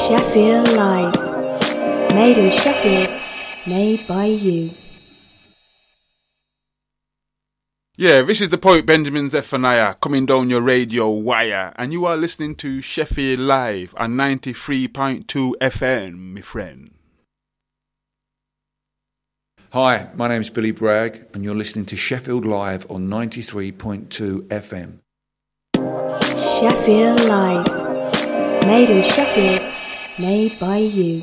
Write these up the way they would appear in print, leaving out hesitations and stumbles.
Sheffield Live. Made in Sheffield, made by you. Yeah, this is the poet Benjamin Zephaniah coming down your radio wire, and you are listening to Sheffield Live on 93.2 FM, my friend. Hi, my name's Billy Bragg, and you're listening to Sheffield Live on 93.2 FM. Sheffield Live. Made in Sheffield, made by you.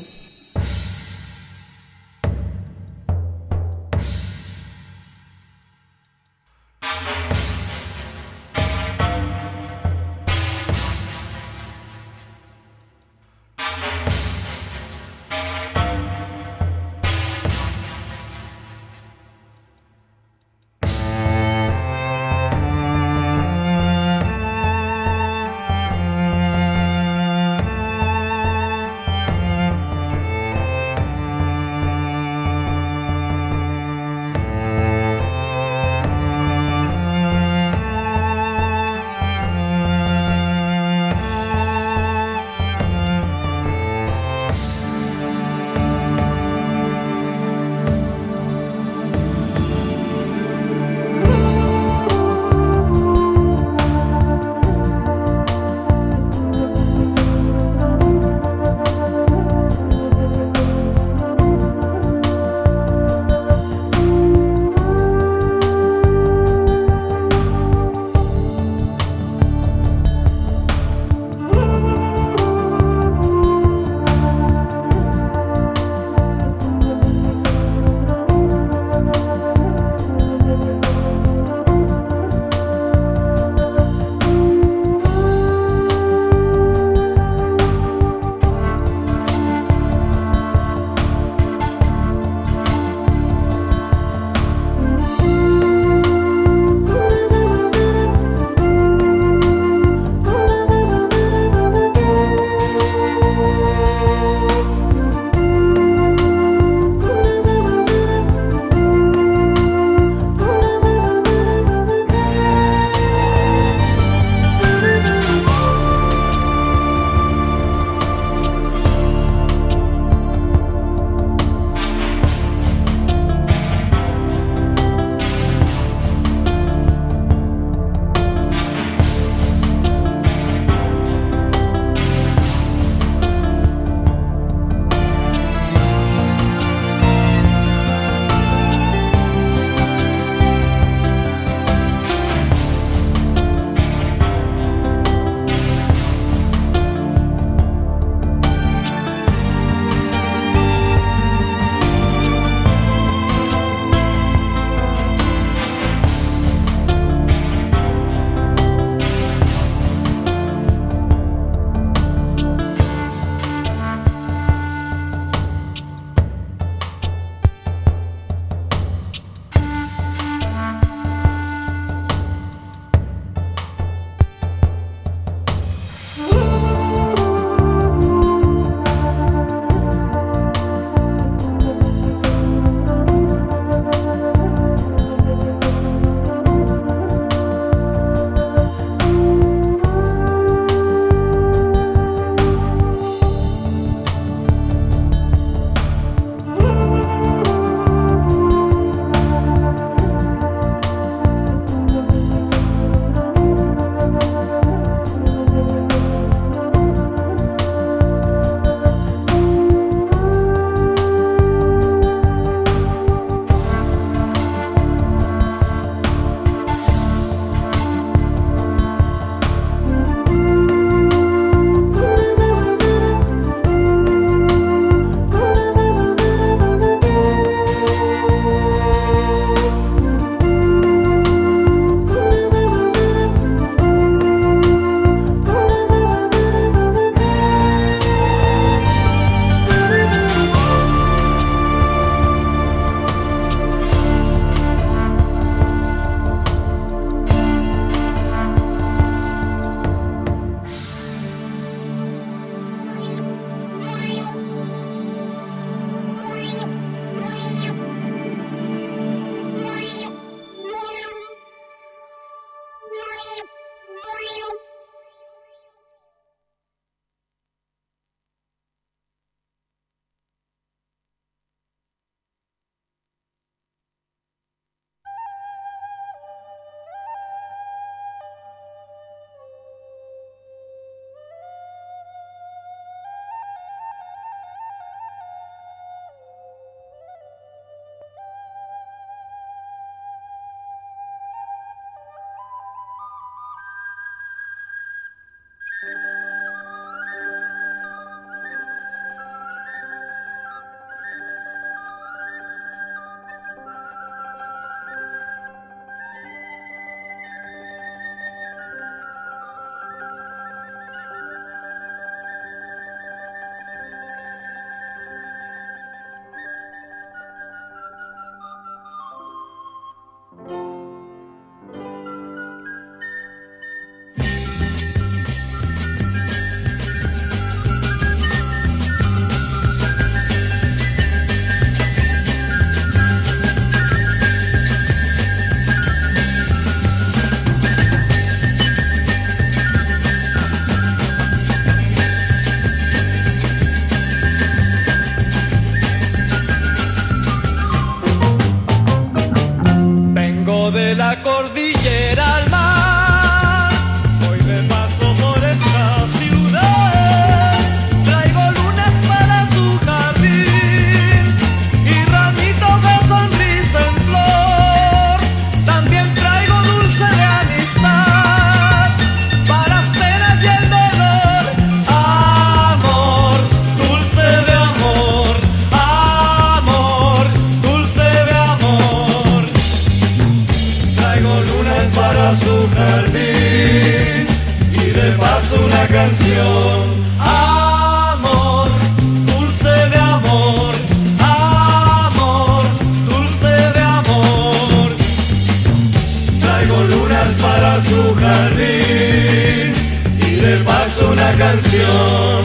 canción. Amor, dulce de amor, amor, dulce de amor. Traigo lunas para su jardín y le paso una canción.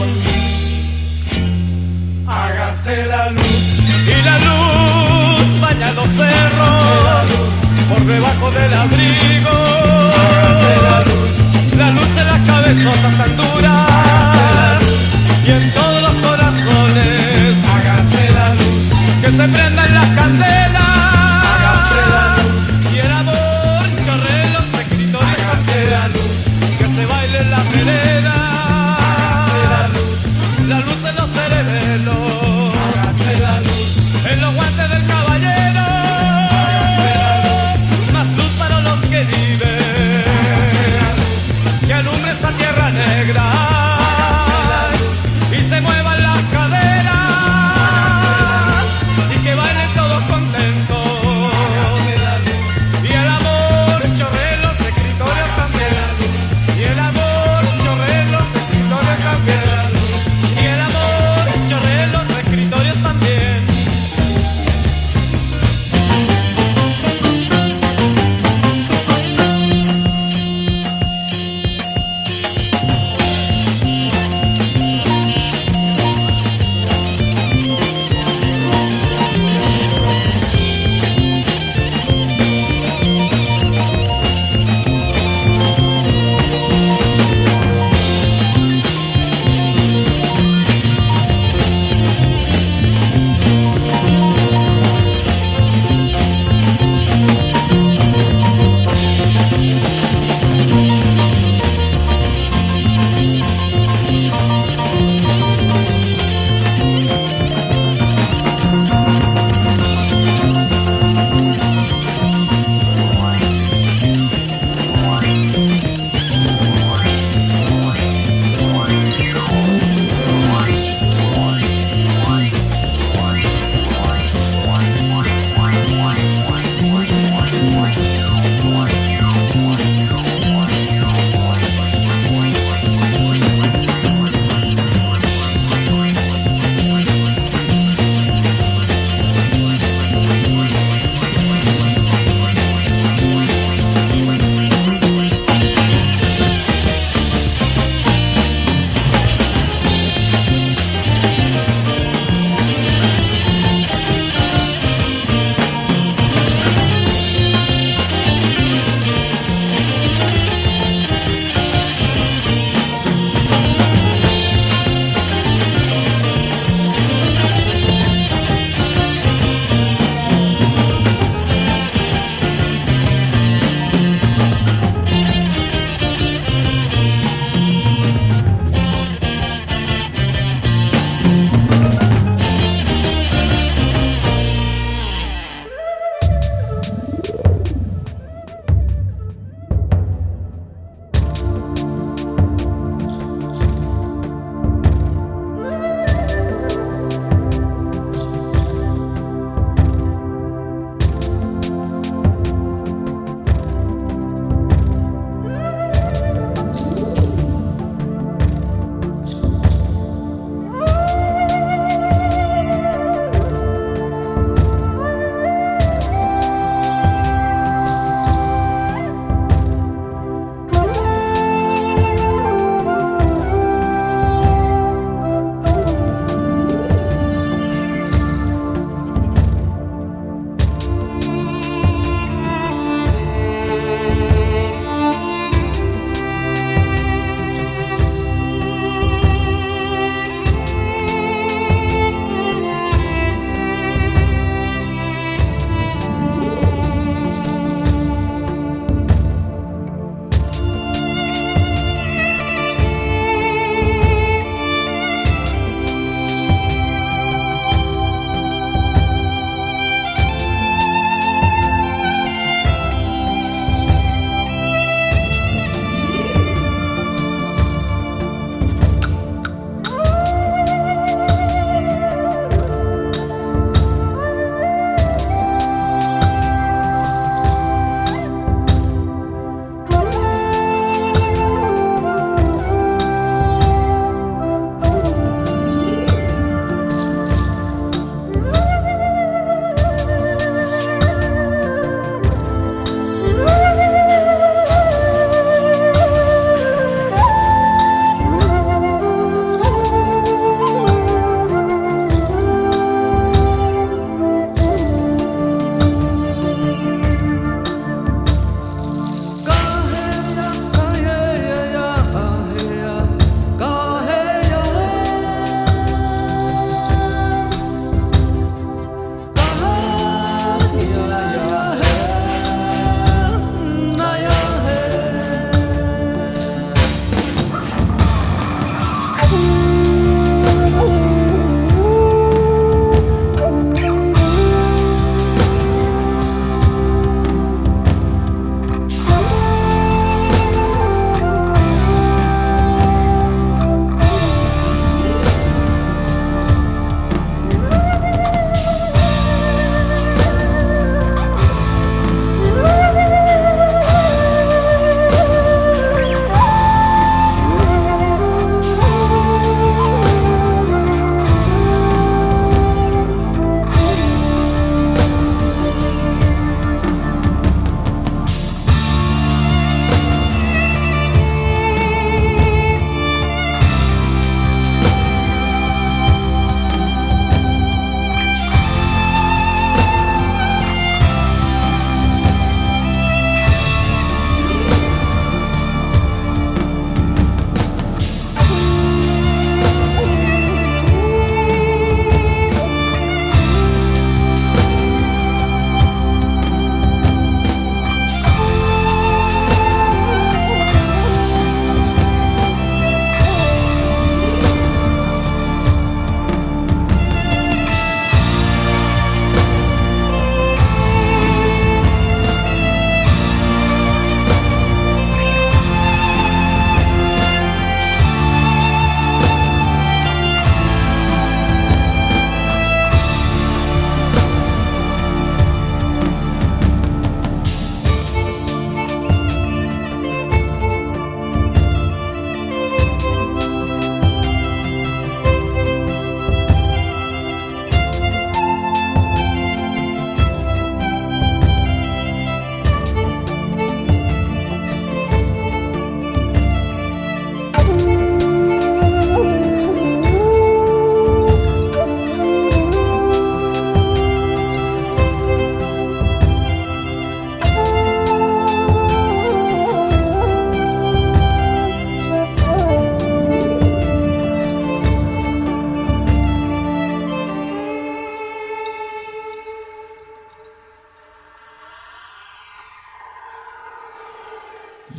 Hágase la luz y la luz baña los cerros por debajo del abrigo. Hágase la luz en las cabezotas tan duras y en todos los corazones. Hágase la luz, que se prendan las candelas. Hágase la luz y el amor corre los escritores. Hágase la luz, que se baile en la vereda. La luz en los cerebelos, hágase la luz en los guantes del caballero, hágase la luz, más luz para los que viven, hágase la luz, que alumbre esta tierra negra.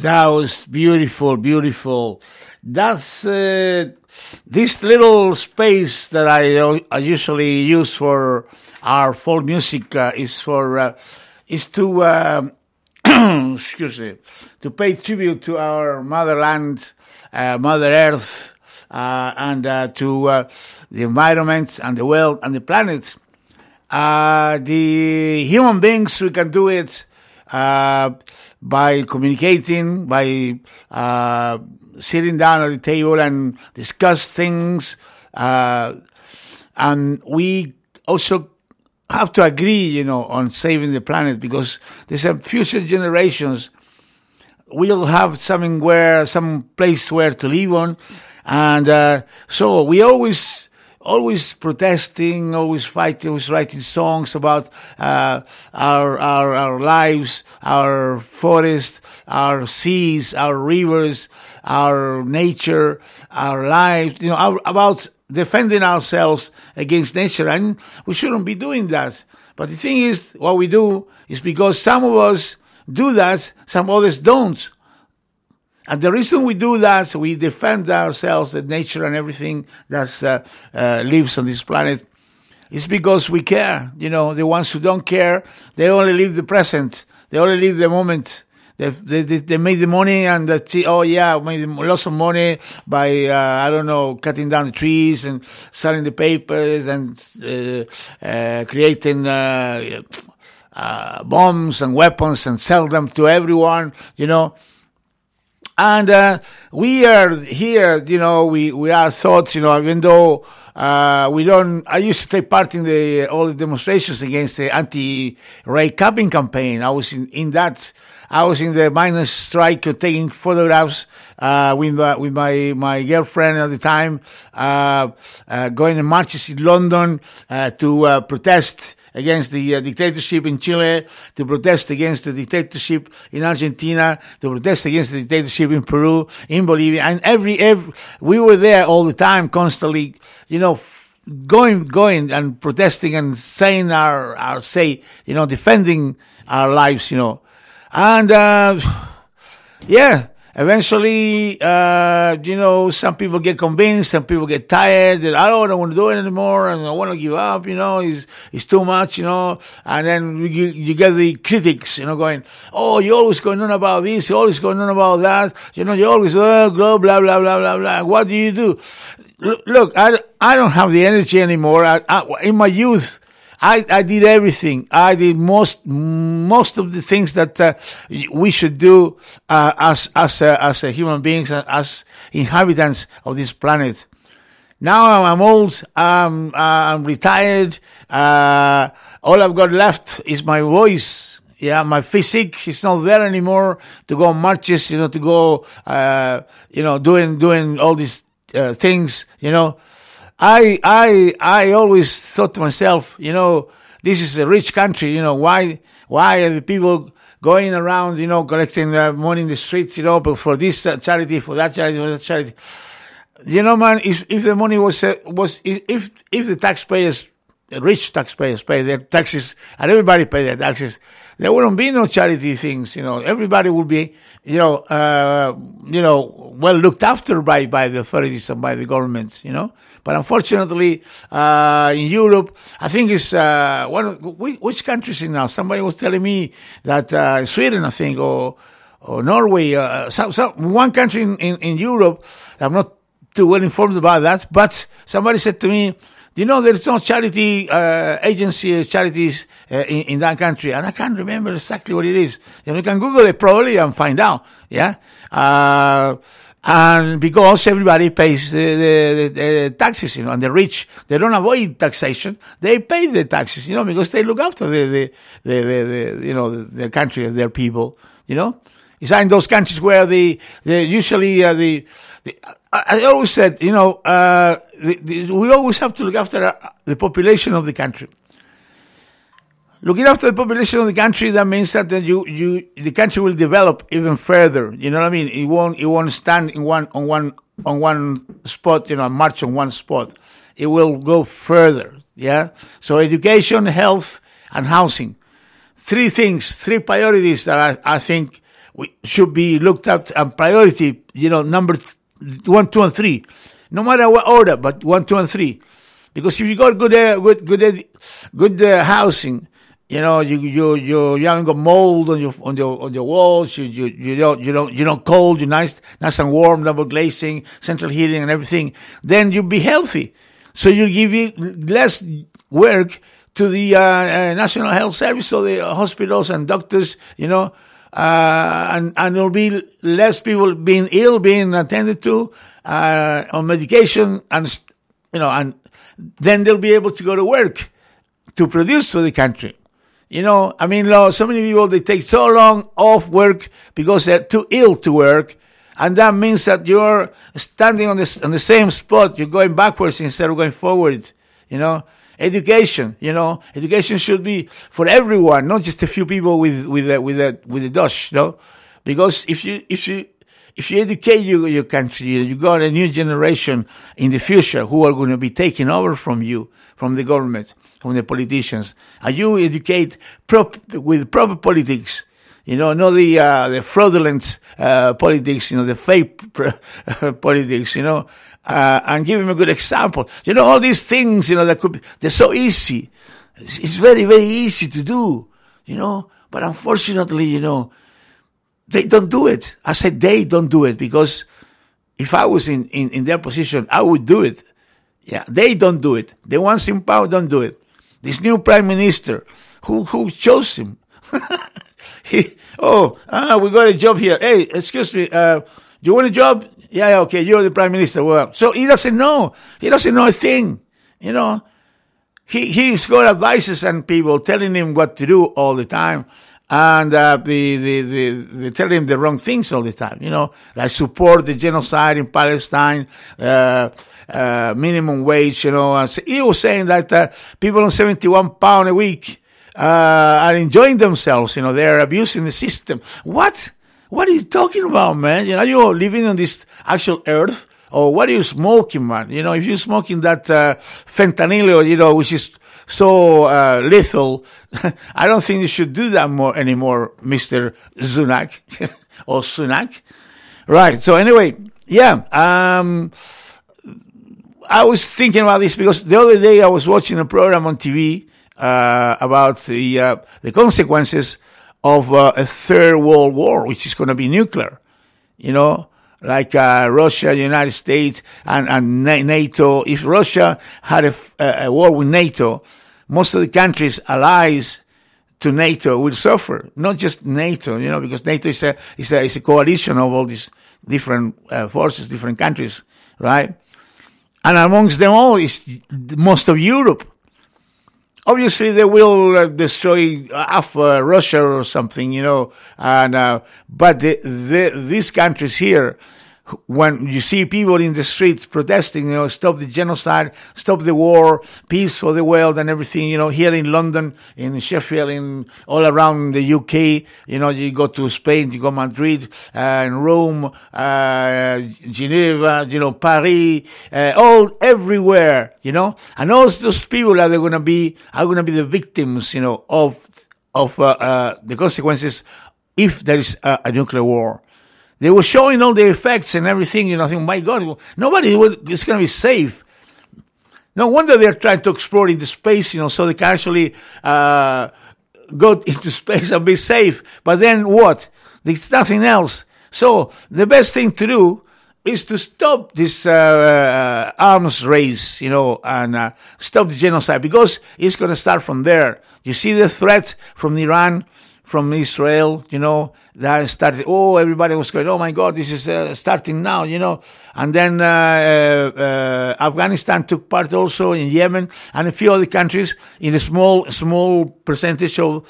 That was beautiful, beautiful. That's this little space that I usually use for our folk music is to excuse me, to pay tribute to our motherland, Mother Earth, and to the environment and the world and the planet. The human beings, we can do it by communicating, by sitting down at the table and discuss things. And we also have to agree, on saving the planet, because there's some future generations will have some place where to live on. And so we always protesting, always fighting, always writing songs about our lives, our forests, our seas, our rivers, our nature, our lives, about defending ourselves against nature. And we shouldn't be doing that. But the thing is, what we do is because some of us do that, some others don't. And the reason we do that, we defend ourselves, the nature and everything that lives on this planet, is because we care. The ones who don't care, they only live the present. They only live the moment. They made the money and made lots of money by, cutting down the trees and selling the papers and creating bombs and weapons and sell them to everyone, And we are here, we are thought, even though I used to take part in all the demonstrations against the anti-rape capping campaign. I was in that. I was in the miners' strike, taking photographs with my girlfriend at the time, going in marches in London to protest against the dictatorship in Chile, to protest against the dictatorship in Argentina, to protest against the dictatorship in Peru, in Bolivia, and every we were there all the time, constantly, going and protesting and saying our say, defending our lives, And, eventually, some people get convinced, some people get tired, that I don't want to do it anymore, and I want to give up, it's too much, and then you get the critics, going, oh, you're always going on about this, you're always going on about that, you always, blah, blah, blah, blah, blah, blah. What do you do? Look, I don't have the energy anymore. In my youth, I did everything. I did most of the things that we should do as human beings, as inhabitants of this planet. Now I'm old. I'm retired. All I've got left is my voice. Yeah, my physique is not there anymore to go on marches. To go, doing all these things. I always thought to myself, this is a rich country, why are the people going around, collecting money in the streets, but for this charity, for that charity, for that charity. Man, if the money was if the taxpayers, the rich taxpayers pay their taxes and everybody pay their taxes, there wouldn't be no charity things, everybody would be, well looked after by the authorities and by the governments, But unfortunately, in Europe, I think it's, which countries is now? Somebody was telling me that, Sweden, I think, or Norway, one country in Europe, I'm not too well informed about that, but somebody said to me, there's no charity, charities, in that country. And I can't remember exactly what it is. You can Google it probably and find out. Yeah. And because everybody pays the taxes, and the rich, they don't avoid taxation. They pay the taxes, because they look after their country and their people, It's in those countries where I always said, we always have to look after the population of the country. Looking after the population of the country, that means that the country will develop even further. You know what I mean? It won't stand on one spot, march on one spot. It will go further. Yeah. So education, health, and housing. Three priorities that I think should be looked at and priority, number 1, 2, and 3. No matter what order, but 1, 2, and 3. Because if you got good housing, you haven't got mold on your walls. You don't cold. You're nice and warm, double glazing, central heating, and everything. Then you'll be healthy. So you give it less work to the National Health Service or the hospitals and doctors. And there'll be less people being ill, being attended to on medication, and then they'll be able to go to work to produce for the country. So many people, they take so long off work because they're too ill to work. And that means that you're standing on the same spot. You're going backwards instead of going forward. Education, education should be for everyone, not just a few people with the dosh, because if you educate your country, you got a new generation in the future who are going to be taking over from you, from the government, from the politicians. And you educate with proper politics, not the fraudulent politics, the fake politics, and give him a good example. All these things, they're so easy. It's very, very easy to do, but unfortunately, they don't do it. I said they don't do it because if I was in their position, I would do it. Yeah, they don't do it. The ones in power don't do it. This new prime minister, who chose him? We got a job here. Hey, excuse me, you want a job? Yeah, okay, you're the prime minister. Well, so he doesn't know. He doesn't know a thing. He's got advisors and people telling him what to do all the time. And they tell him the wrong things all the time, like support the genocide in Palestine, minimum wage, He was saying that people on £71 a week are enjoying themselves, they're abusing the system. What? What are you talking about, man? You're living on this actual earth, or what are you smoking, man? If you're smoking that fentanyl, which is so lethal, I don't think you should do that anymore, Mr. Sunak or Sunak. Right. So anyway, I was thinking about this because the other day I was watching a program on TV about the consequences of a third world war, which is going to be nuclear, like Russia, United States, and NATO. If Russia had a war with NATO, most of the countries allies to NATO will suffer. Not just NATO, because NATO is a coalition of all these different forces, different countries, right? And amongst them all is most of Europe. Obviously, they will destroy half Russia or something, but these countries here, when you see people in the streets protesting, stop the genocide, stop the war, peace for the world and everything, here in London, in Sheffield, all around the UK, you go to Spain, you go to Madrid, and Rome, Geneva, Paris, everywhere, and all those people are going to be the victims, of the consequences if there is a nuclear war. They were showing all the effects and everything, I think, my God, nobody is going to be safe. No wonder they're trying to explore into space, so they can actually go into space and be safe. But then what? There's nothing else. So the best thing to do is to stop this arms race, and stop the genocide, because it's going to start from there. You see the threat from Iran, from Israel, that started, everybody was going, oh my God, this is starting now, and then Afghanistan took part also, in Yemen, and a few other countries in a small percentage of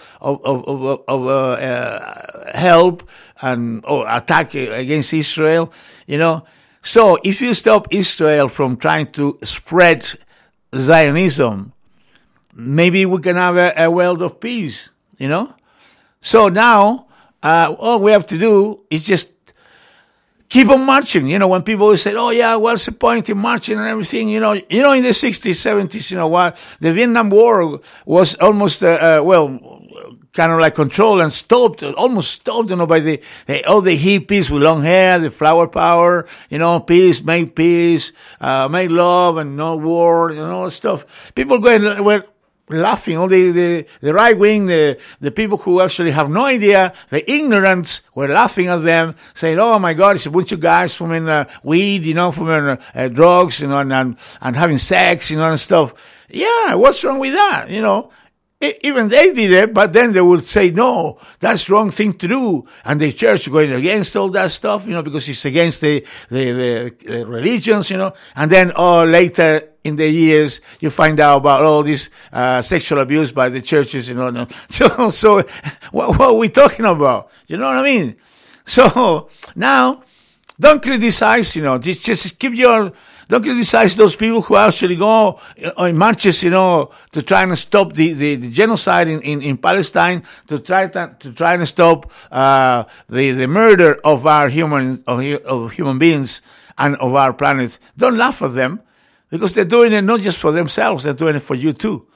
help and attack against Israel, So if you stop Israel from trying to spread Zionism, maybe we can have a world of peace, So now, all we have to do is just keep on marching. When people say, oh yeah, what's the point in marching and everything? In the 60s, 70s, the Vietnam War was almost, kind of like controlled and almost stopped, by all the hippies with long hair, the flower power, peace, make love and no war, and all that stuff. People were laughing. All the right wing, the people who actually have no idea, the ignorants were laughing at them, saying, "Oh my God, it's a bunch of guys from weed, from drugs, and having sex, and stuff." Yeah, what's wrong with that? Even they did it, but then they would say, "No, that's the wrong thing to do," and the church going against all that stuff, because it's against the religions, and then later in the years, you find out about all this sexual abuse by the churches, So what are we talking about? You know what I mean? So now, don't criticize, just don't criticize those people who actually go in marches, to try and stop the genocide in Palestine, to try and stop the murder of our human beings and of our planet. Don't laugh at them, because they're doing it not just for themselves, they're doing it for you too.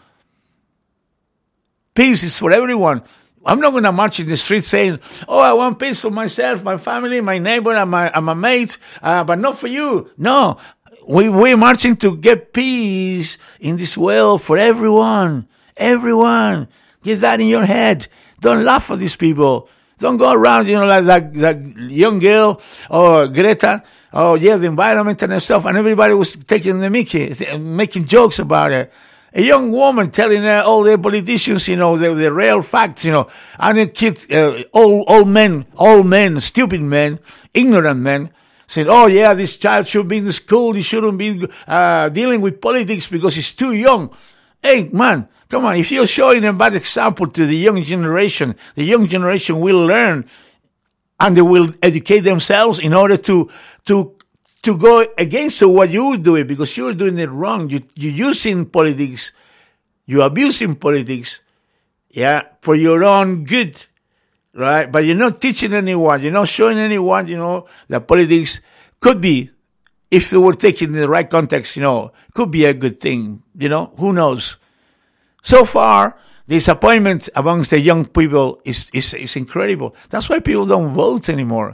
Peace is for everyone. I'm not going to march in the street saying, "Oh, I want peace for myself, my family, my neighbor, and my mate, but not for you." No. We're marching to get peace in this world for everyone. Everyone. Get that in your head. Don't laugh at these people. Don't go around, like that young girl, or Greta, the environment and stuff, and everybody was taking the mickey, making jokes about it. A young woman telling all the politicians, the real facts, and a kid, old men, stupid men, ignorant men, said, "Oh yeah, this child should be in the school. He shouldn't be dealing with politics because he's too young." Hey, man, come on. If you're showing a bad example to the young generation will learn, and they will educate themselves in order to go against what you're doing, because you're doing it wrong. You're using politics, you're abusing politics, for your own good. Right? But you're not teaching anyone, you're not showing anyone, that politics could be, if it were taken in the right context, could be a good thing, who knows? So far, the disappointment amongst the young people is incredible. That's why people don't vote anymore,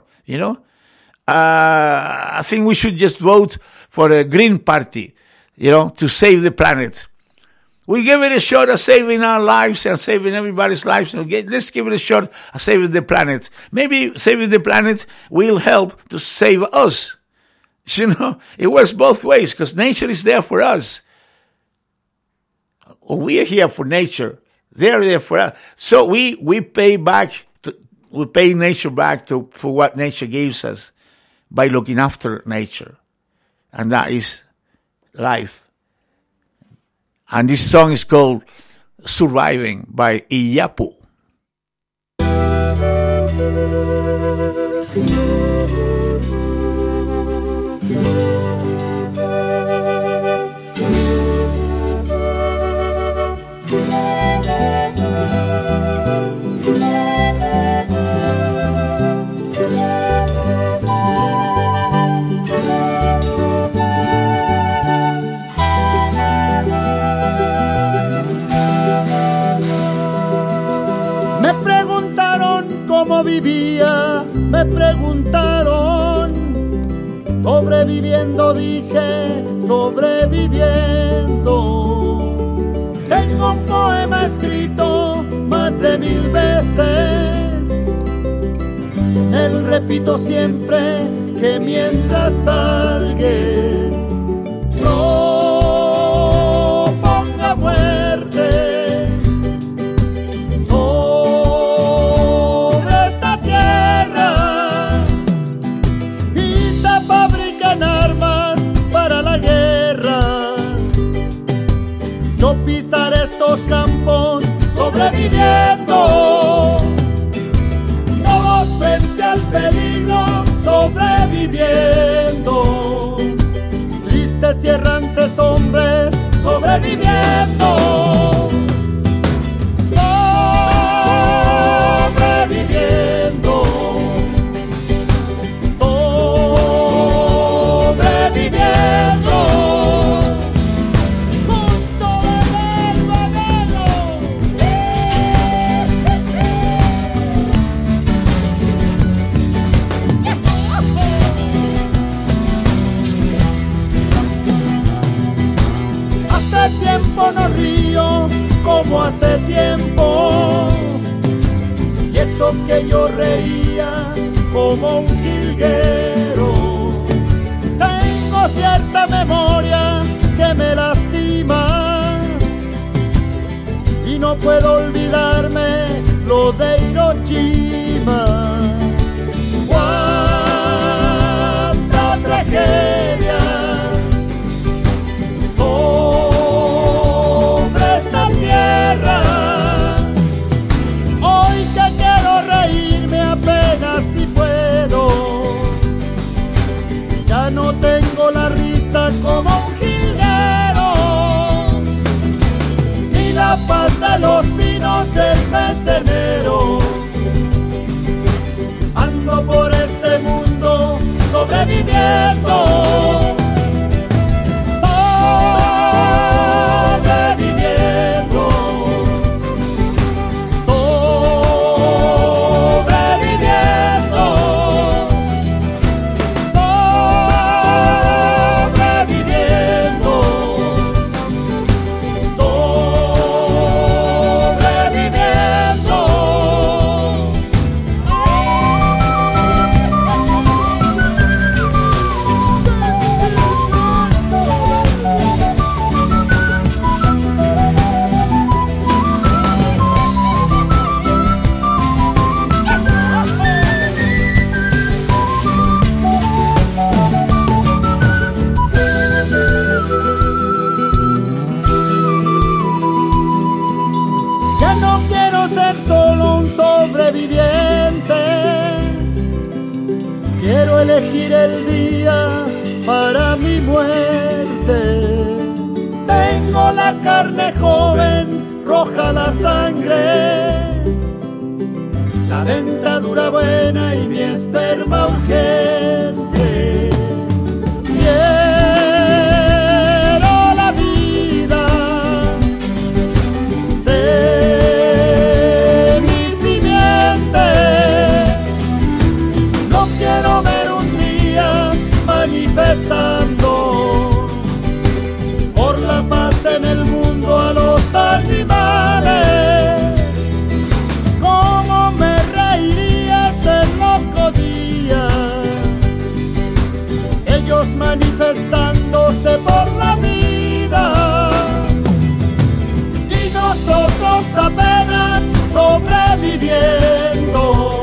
I think we should just vote for a Green Party, to save the planet. We give it a shot at saving our lives and saving everybody's lives. Let's give it a shot at saving the planet. Maybe saving the planet will help to save us. It works both ways, because nature is there for us. We are here for nature. They're there for us. So we pay nature back for what nature gives us by looking after nature. And that is life. And this song is called Surviving by Iyapu. Cómo vivía, me preguntaron, sobreviviendo, dije, sobreviviendo. Tengo un poema escrito más de 1000 veces, en él repito siempre que mientras alguien proponga muerte pisar estos campos sobreviviendo, todos frente al peligro sobreviviendo, tristes y errantes hombres sobreviviendo, sobreviviendo, sobreviviendo. hace tiempo no río como hace tiempo. Y eso que yo reía como un jilguero. Tengo cierta memoria que me lastima y no puedo olvidarme lo de Hiroshima. Cuánta tragedia sobre esta tierra. Hoy que quiero reírme apenas si puedo. Ya no tengo la risa como un jilguero, ni la paz de los pinos del mes de enero. Ando por este mundo sobreviviendo. Quiero elegir el día para mi muerte. Tengo la carne joven, roja la sangre, la dentadura buena y mi esperma urgente. Quiero la vida de mi simiente. No quiero ver un día manifestando por la paz en el mundo a los animales. ¿Cómo me reiría ese loco día? Ellos manifestándose por la vida y nosotros apenas sobreviviendo.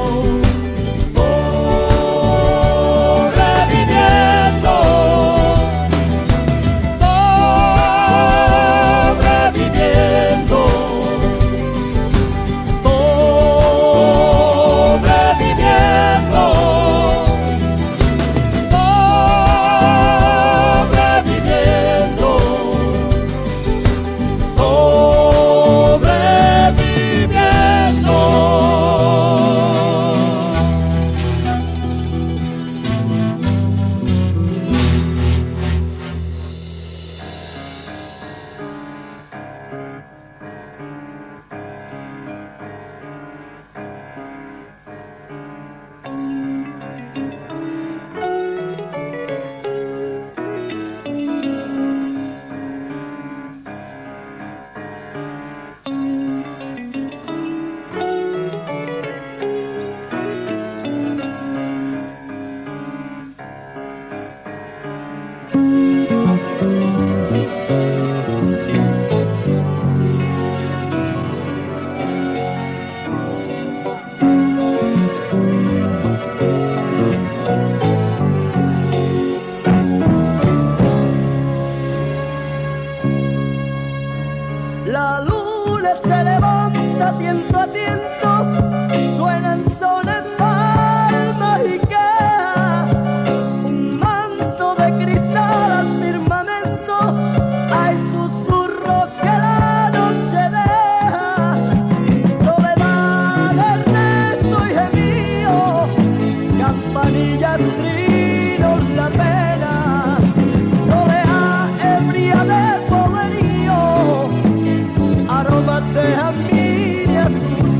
Aroma de familia.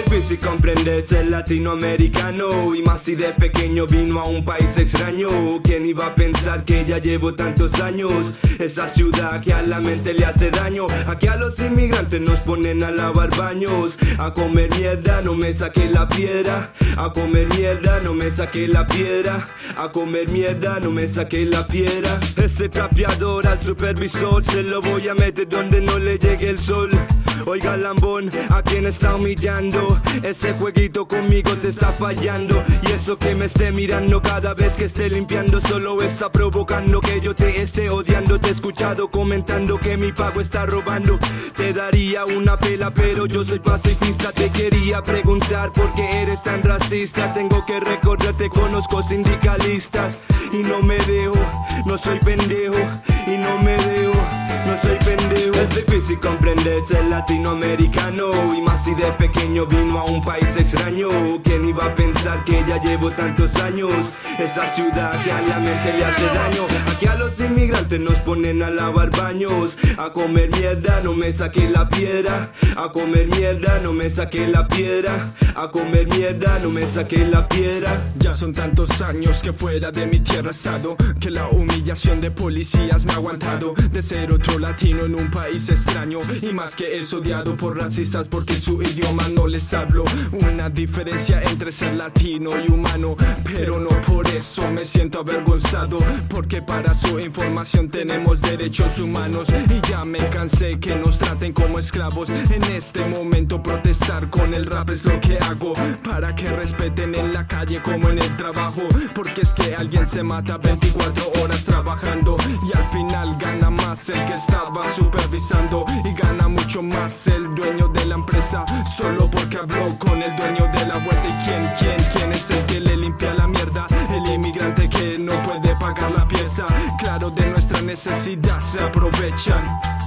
difícil comprender ser latinoamericano, y más si de pequeño vino a un país extraño. ¿Quién iba a pensar que ya llevo tantos años? Esa ciudad que a la mente le hace daño. Aquí a los inmigrantes nos ponen a lavar baños. A comer mierda, no me saqué la piedra. A comer mierda, no me saqué la piedra. A comer mierda, no me saqué la piedra. Ese trapeador al supervisor se lo voy a meter donde no le llegue el sol. Oiga lambón, a quien está humillando. Ese jueguito conmigo te está fallando. Y eso que me esté mirando cada vez que esté limpiando solo está provocando que yo te esté odiando. Te he escuchado comentando que mi pago está robando. Te daría una pela pero yo soy pacifista. Te quería preguntar por qué eres tan racista. Tengo que recordarte, conozco sindicalistas y no me dejo, no soy pendejo. Y no me dejo, no soy pendejo. Es difícil comprender ser latinoamericano, y más si de pequeño vino a un país extraño. ¿Quién iba a pensar que ya llevo tantos años? Esa ciudad que a la mente le hace daño. Aquí a los inmigrantes nos ponen a lavar baños. A comer mierda, no me saqué la piedra. A comer mierda, no me saqué la piedra. A comer mierda, no me saqué la piedra. Ya son tantos años que fuera de mi tierra he estado, que la humillación de policías me ha aguantado. De ser otro latino en un país extraño, y más que eso odiado por racistas porque su idioma no les hablo. Una diferencia entre ser latino y humano, pero no por eso me siento avergonzado, porque para su información tenemos derechos humanos. Y ya me cansé que nos traten como esclavos. En este momento protestar con el rap es lo que hago, para que respeten en la calle como en el trabajo. Porque es que alguien se mata 24 horas trabajando, y al final gana más el que estaba supervisando, y gana mucho más el dueño de la empresa, solo porque habló con el dueño de la vuelta. ¿Y quién es el que le limpia la mierda? El inmigrante que no puede pagar la pieza. Claro, de nuestra necesidad se aprovechan.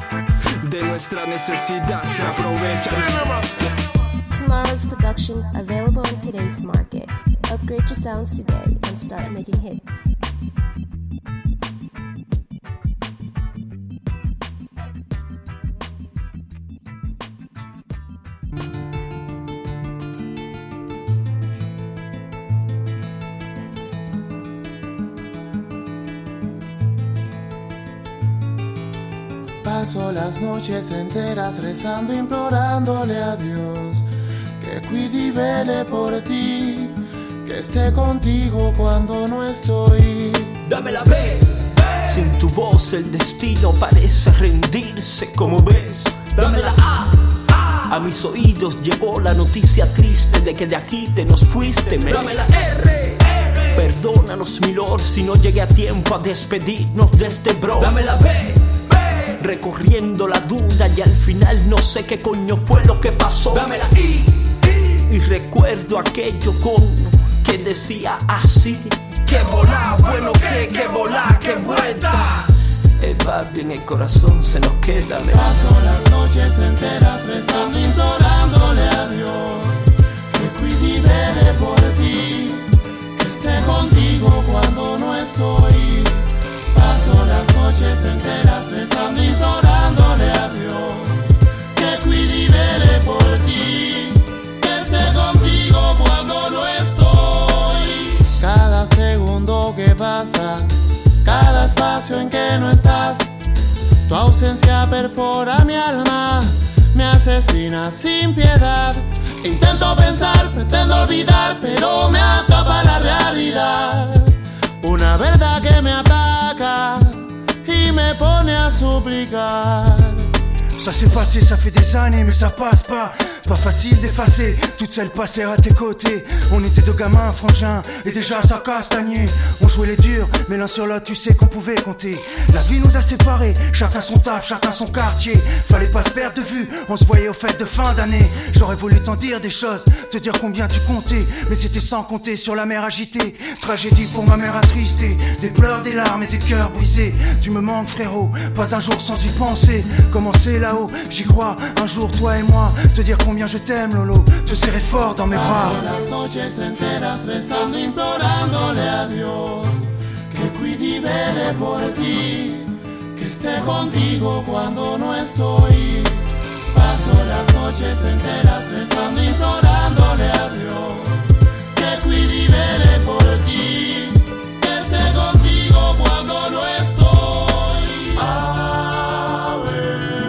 De nuestra necesidad se aprovechan. Tomorrow's production available in today's market. Upgrade your sounds today and start making hits. Paso las noches enteras rezando, implorándole a Dios que cuide y vele por ti, que esté contigo cuando no estoy. Dame la B. Sin tu voz el destino parece rendirse, como ves. Dame la A. A mis oídos llegó la noticia triste de que de aquí te nos fuiste, men. Dame la R. Perdónanos, mi lord, si no llegué a tiempo a despedirnos de este bro. Dame la B. Recorriendo la duda y al final no sé qué coño fue lo que pasó. Dame la I. Y recuerdo aquello con que decía así: que volá, bueno que volá, que vuelta. El barrio en el corazón se nos queda. Paso las noches enteras rezando, implorándole a Dios que cuide y vele por ti, que esté contigo cuando no estoy. Paso las noches enteras rezando, implorándole a Dios que cuide y vele por ti, que esté contigo cuando no estoy. Cada segundo que pasa, cada espacio en que no estás, tu ausencia perfora mi alma, me asesina sin piedad. Intento pensar, pretendo olvidar, pero me atrapa la realidad. Una verdad que me ataca y me pone a suplicar. Ça s'est passé, ça fait des années, mais ça passe pas. Pas facile d'effacer toutes celles passées à tes côtés. On était deux gamins frangins et déjà ça castagnait. On jouait les durs, mais l'un sur l'autre tu sais qu'on pouvait compter. La vie nous a séparés, chacun son taf, chacun son quartier. Fallait pas se perdre de vue, on se voyait aux fêtes de fin d'année. J'aurais voulu t'en dire des choses, te dire combien tu comptais, mais c'était sans compter sur la mer agitée. Tragédie pour ma mère attristée, des pleurs, des larmes et des cœurs brisés. Tu me manques frérot, pas un jour sans y penser. Commencer là-haut, j'y crois, un jour toi et moi, te dire combien je t'aime Lolo, te serrer fort dans mes bras. Paso las noches enteras rezando, implorándole a Dios que cuide y vele por ti, que esté contigo cuando no estoy. Paso las noches enteras rezando, implorándole a Dios que cuide y vele por ti, que esté contigo cuando no estoy. Ave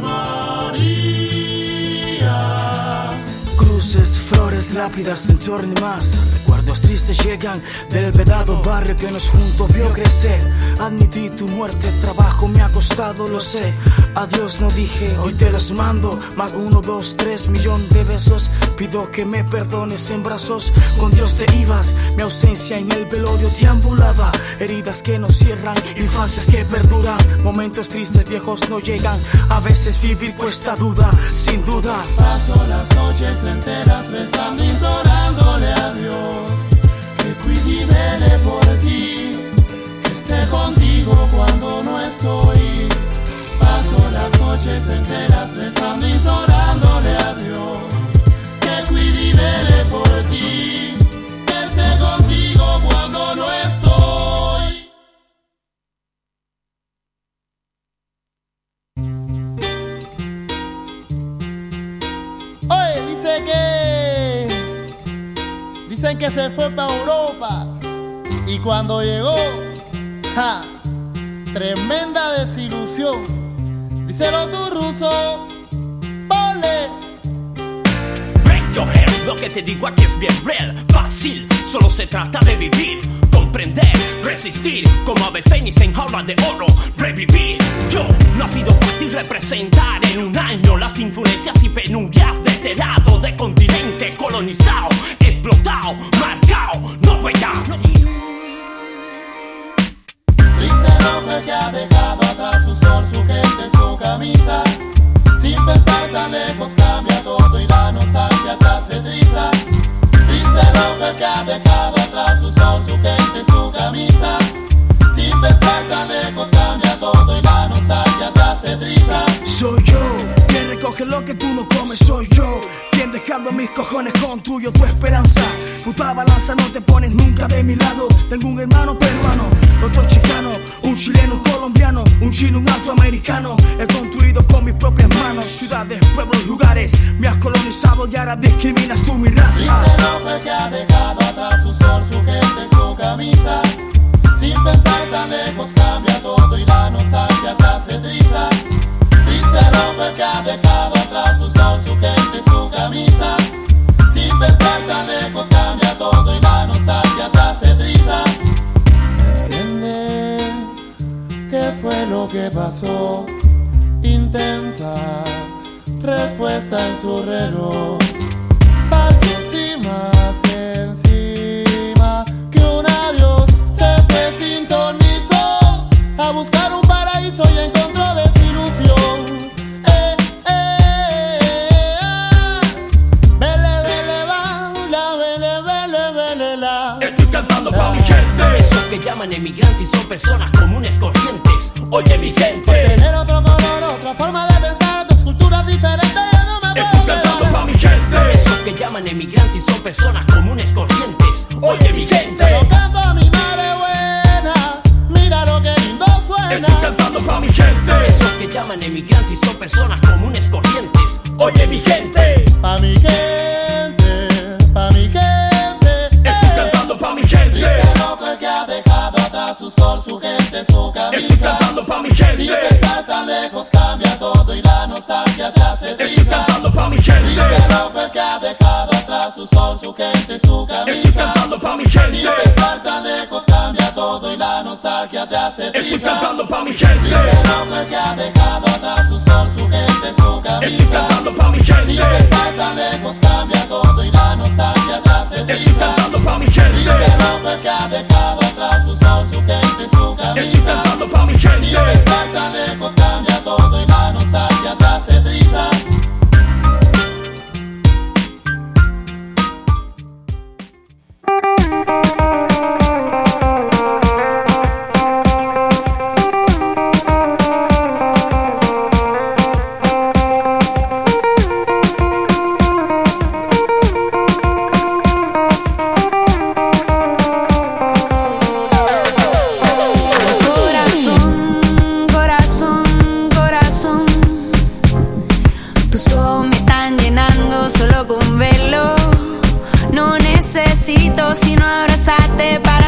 María. Cruces, flores, lápidas, sin torno y más. Recuerdos tristes llegan del vedado barrio que nos juntos vio crecer. Admití tu muerte, trabajo me ha costado, lo sé. Adiós no dije, hoy te los mando. Más 1, 2, 3 millones de besos. Pido que me perdones en brazos. Con Dios te ibas, mi ausencia en el velorio te ambulaba. Heridas que no cierran, infancias que perduran. Momentos tristes viejos no llegan. A veces vivir cuesta duda, sin duda. Paso las noches enteras rezando, implorándole a Dios que cuide y vele por ti, que esté contigo cuando no estoy. Paso las noches enteras rezando, implorándole a Dios que cuide y vele por ti, que esté contigo cuando no estoy. Oye, dicen que se fue para Europa y cuando llegó, ¡ja! Tremenda desilusión. Díselo tú, ruso, ponle. Break your head, lo que te digo aquí es bien real, fácil, solo se trata de vivir, comprender, resistir, como ave fénix en jaula de oro, revivir. Yo, no ha sido fácil representar en un año las influencias y penurias de este lado de continente colonizado, explotado, marcado, no juega. Triste hombre que ha dejado atrás su sol, su gente, su camisa. Sin pensar tan lejos cambia todo y la nostalgia te hace trizas. Triste hombre que ha dejado atrás su sol, su gente, su camisa. Sin pensar tan lejos cambia todo y la nostalgia te hace trizas. Soy yo, quien recoge lo que tú no comes, soy yo. Quien dejando mis cojones construyo tu esperanza. Puta balanza no te pones nunca de mi lado. Tengo un hermano peruano, otro chicano, un chileno, un colombiano, un chino, un afroamericano. He construido con mis propias manos ciudades, pueblos, lugares. Me has colonizado y ahora discriminas tú mi raza. Triste hombre que ha dejado atrás su sol, su gente, su camisa. Sin pensar tan lejos cambia todo y la nostalgia te hace trizas. Triste hombre que ha dejado atrás su sol, su gente, su camisa. Sin pensar tan lejos cambia todo y la nostalgia te hace trizas. Entiende qué fue lo que pasó. Intenta respuesta en su reloj. Partió sin más encima que un adiós. Se fue, sintonizó a buscar un paraíso y encontró desilusión. Estoy cantando pa' mi gente. Esos que llaman emigrantes son personas comunes corrientes. Oye mi gente, Tener otro color, otra forma de pensar, dos culturas diferentes, no me estoy puedo cantando quedar. pa' mi gente. Esos que llaman emigrantes son personas comunes corrientes. Oye mi Se gente, lo canto a mi madre buena, mira lo que lindo suena. estoy cantando pa' mi gente. Esos que llaman emigrantes son personas comunes corrientes. Oye mi gente, Pa' mi gente, pa' mi gente. estoy cantando pa' mi gente. Triste hombre que ha dejado atrás su sol, su gente, su Estoy camisa. cantando pa' mi Sin gente. pensar tan lejos cambia todo y la nostalgia te hace Estoy trizas. cantando pa' mi gente. Triste hombre que ha dejado atrás su sol, su gente, su Estoy camisa. cantando pa' mi Sin gente. pensar tan lejos cambia todo y la nostalgia te hace Estoy trizas. cantando pa' mi gente. Triste hombre que ha dejado atrás su sol, su gente, su camisa. Estoy cantando pa' mi Sin gente. pensar tan lejos cambia todo y la nostalgia te hace Estoy trizas. cantando pa' mi gente. Triste hombre que ha dejado atrás su sol, su gente, su Estoy camisa. cantando pa' mi Sin gente. pensar tan lejos cambia todo y la nostalgia te hace trizas.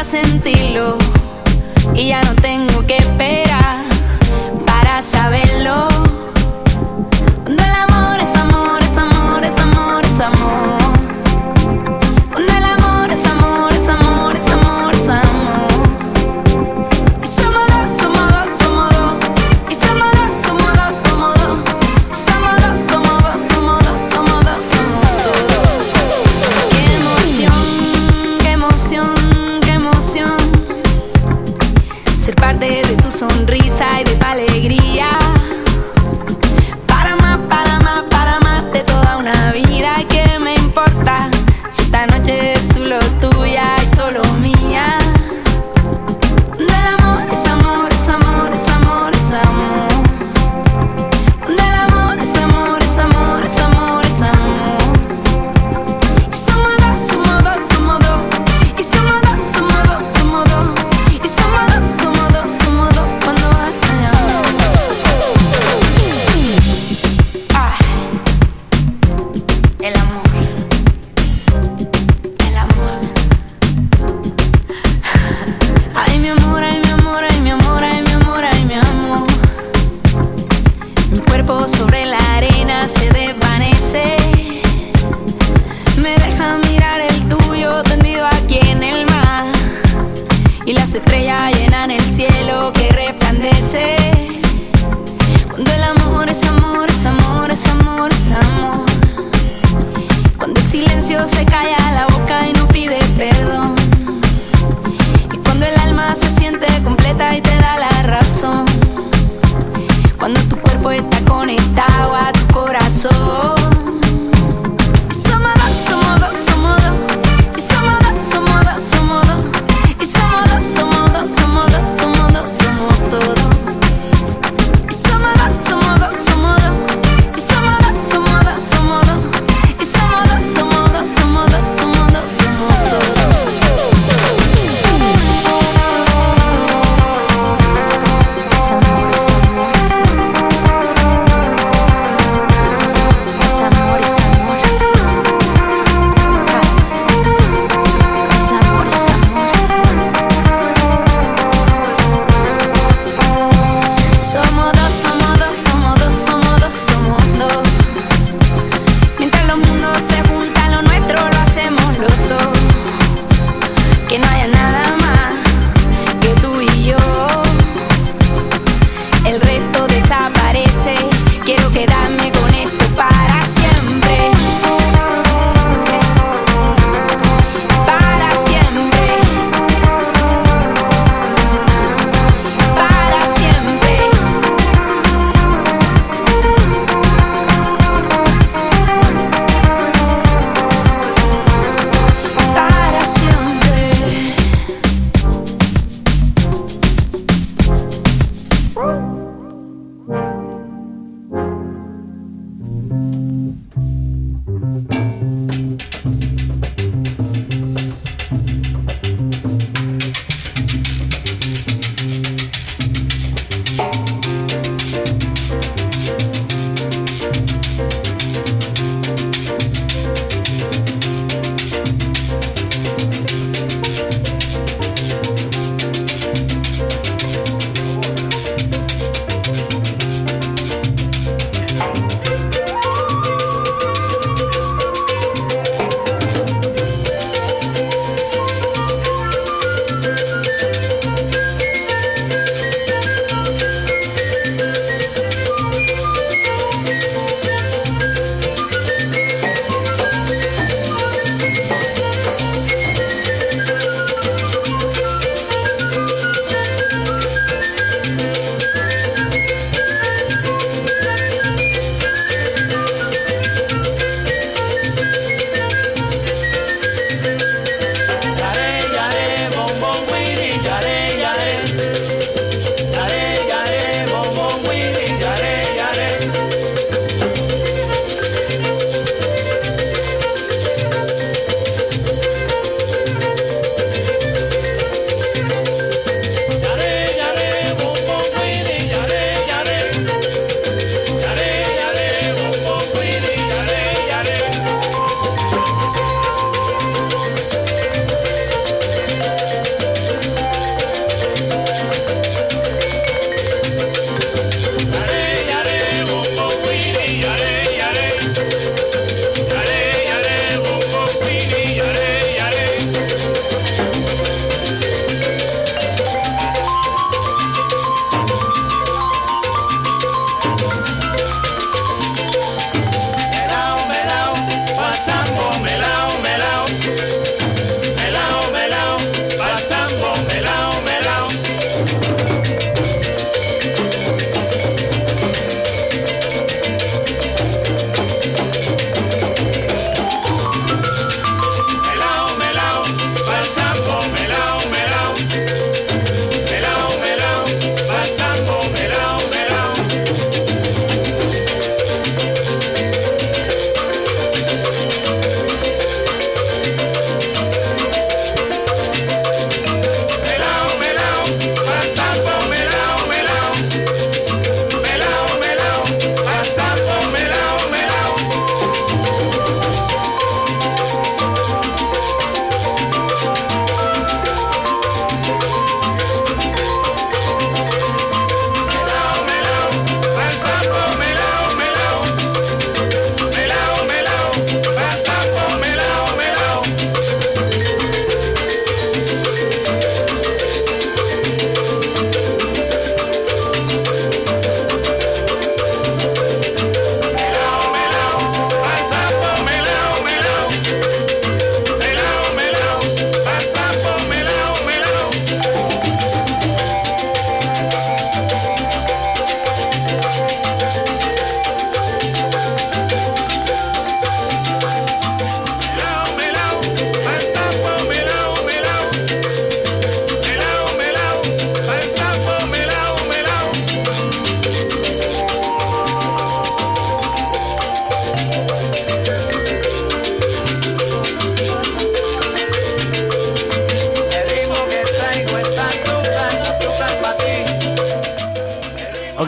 sentirlo y ya no tengo que esperar para saberlo. Cuando el amor es amor, es amor, es amor, es amor. Cuando el amor es amor, es amor, es amor, es amor. Somos dos, somos dos, somos dos. Y somos dos, somos dos, somos dos. Somos dos, somos dos, somos dos, somos dos, somos dos. Qué emoción, qué emoción, qué emoción. Ser parte de tu sonrisa y de tu alegría. Para más de toda una vida. ¿Y qué me importa si esta noche es solo tuya y solo mía? Cuando el amor es amor, es amor, es amor, es amor. Cuando el amor es amor, es amor, es amor, es amor. Y somos dos, somos dos, somos dos. Y somos dos, somos dos, somos dos. Y somos dos, somos dos, somos dos. Cuando haya el amor, el amor. Ay, mi amor, ay, mi amor, ay, mi amor, ay, mi amor, ay, mi amor. Mi cuerpo sobre la arena se desvanece. Me deja mirar el tuyo tendido aquí en el mar. Y las estrellas llenan el cielo que resplandece. Cuando el amor es amor, es amor, es amor, es amor. Cuando el silencio se calla la boca y no pide perdón. Y cuando el alma se siente completa y te da la razón. Cuando tu cuerpo está conectado a tu corazón. Somos dos, somos dos, somos dos. Y somos dos, somos dos, somos dos. Y somos dos, somos dos, somos dos, somos dos, somos todos. Y somos dos, somos dos, somos dos. Y somos dos, somos dos, somos dos. Y somos dos, somos dos, somos dos, somos dos, somos todos. Es amor, es amor.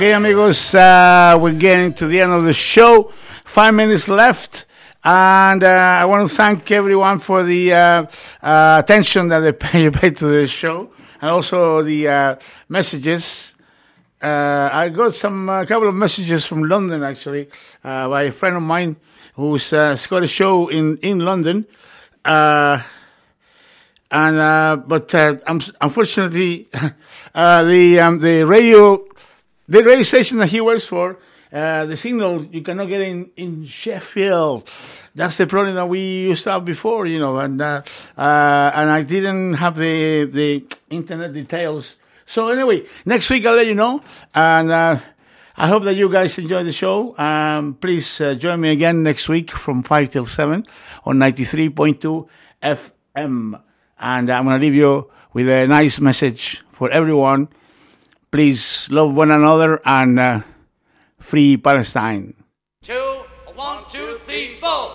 Okay, amigos, we're getting to the end of the show. 5 minutes left. And I want to thank everyone for the attention that you paid to the show. And also the messages. I got a couple of messages from London, actually, by a friend of mine who's got a show in London. But unfortunately, the radio station that he works for, the signal you cannot get in Sheffield. That's the problem that we used to have before, and I didn't have the internet details. So anyway, next week I'll let you know, and I hope that you guys enjoy the show. Please join me again next week from 5 till 7 on 93.2 FM. And I'm going to leave you with a nice message for everyone. Please love one another and free Palestine. 2, 1, 2, 3, 4.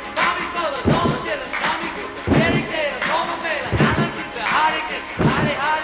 Hare